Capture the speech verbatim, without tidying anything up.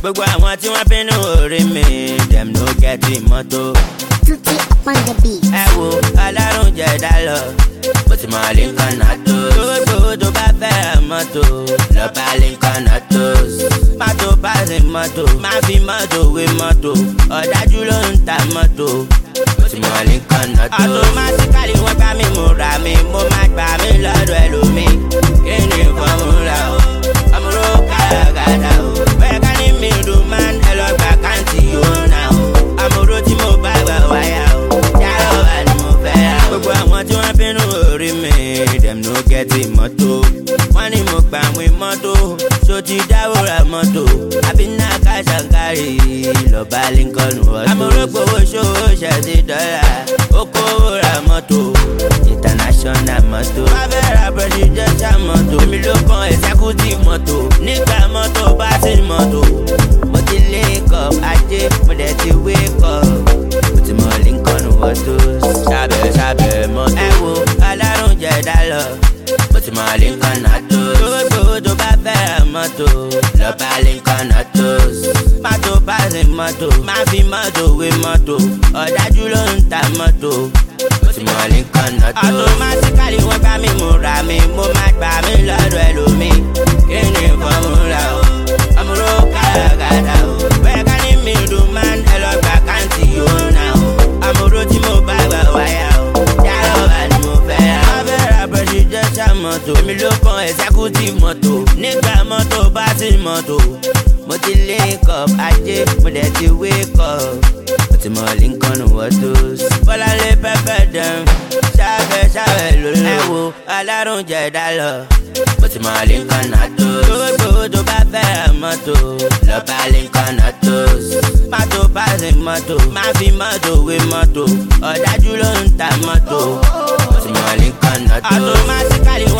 Gbogbo àwọn tí wọ́n bínú orí mi, dem no get the mọ́tò. Tutti up on the beat. Ẹ wo Ọlọ́run jẹ̀dá lọ, mo ti mọ Lincoln Autos. Gbogbo tó bá fẹ́ ra mọ́tò, lọ bá Lincoln Autos. Mọ́tò pàṣẹ mọ́tò, má fi mọ́tò wé mọ́tò. Ọ̀dájú ló ń ta mọ́tò, mo ti mọ Lincoln Autos. Automatically wọ́n bá mi mú ra mi, mo máa gbà mí lọ́dọ̀ ẹlòmíì. Kí ni fọ́múlà o? Àmúrò káràkátà o. Bẹ́ẹ̀ ká ní mi dùn máa ń ẹ lọ gbà káǹtì yóò nà o. Àmúrò tí mo bá gbà wáyà o. Yàrá wà ní mo fẹ́ ra o. Gbogbo àwọn tí wọ́n bínú orí mi, dem no get the mọ́tò. Wọ́n ní mo gbà wí mọ́tò, so ti dáwó ra mọ́tò. Àbí náà ká ṣàǹkárì lọ́ba Lincoln Autos. Àmúrò gbowó ṣòwò ṣẹ̀dí dọ́là, ó kówó ra mọ́tò. International mọ́tò. Má fẹ́ ra presidential mọ́tò. Èmi ló kan executive mọ́tò. Nígbà mọ́tò bá sí mọ́tò. Mo ti link up ajé, mo dẹ̀ ti wake up. Mo ti mọ Lincoln Autos. Sábẹ̀ sábẹ̀ mọ́tò. Ẹ wo Ọlọ́run jẹ̀dá lọ, mo ti mọ Lincoln Autos. Gbogbo tó bá fẹ́ ra mọ́tò, lọ bá Lincoln Autos. Mọ́tò pàṣẹ mọ́tò, má fi mọ́tò wé mọ́tò. Ọ̀dájú ló ń ta mọ́tò, mo ti mọ Lincoln Autos. Automatically wọ́n bá mi mú ra mi, mo máa gbà mí lọ́dọ̀ ẹlòmíì. Kí ni fọ́múlà o? Àmúrò káràkátà o. Bẹ́ẹ̀ ká ní mi dùn máa ń ẹ lọ gbà káǹtì yóò nà o. Àmúrò tí mo bá gbà wáyà o. Yàrá wà ní mo fẹ́ ra o. Má fẹ́ ra presidential mọ́tò. Èmi ló kan executive mọ́tò. Nígbà mọ́tò bá sí mọ́tò. Mo ti link up ajé, mo dẹ̀ ti wake up. Mo ti mọ Lincoln Autos. Bọ́láńlé pẹ́pẹ́ dẹ̀m, ṣáfẹ́ ṣáfẹ́ lóló. Ẹ wo Ọlọ́run jẹ̀dá lọ, mo ti mọ Lincoln Autos. Gbogbo tó bá fẹ́ ra mọ́tò, lọ bá Lincoln Autos. Mọ́tò pàṣẹ mọ́tò, má fi mọ́tò wé mọ́tò. Ọ̀dájú ló ń ta mọ́tò, mo ti mọ Lincoln Autos. Automatically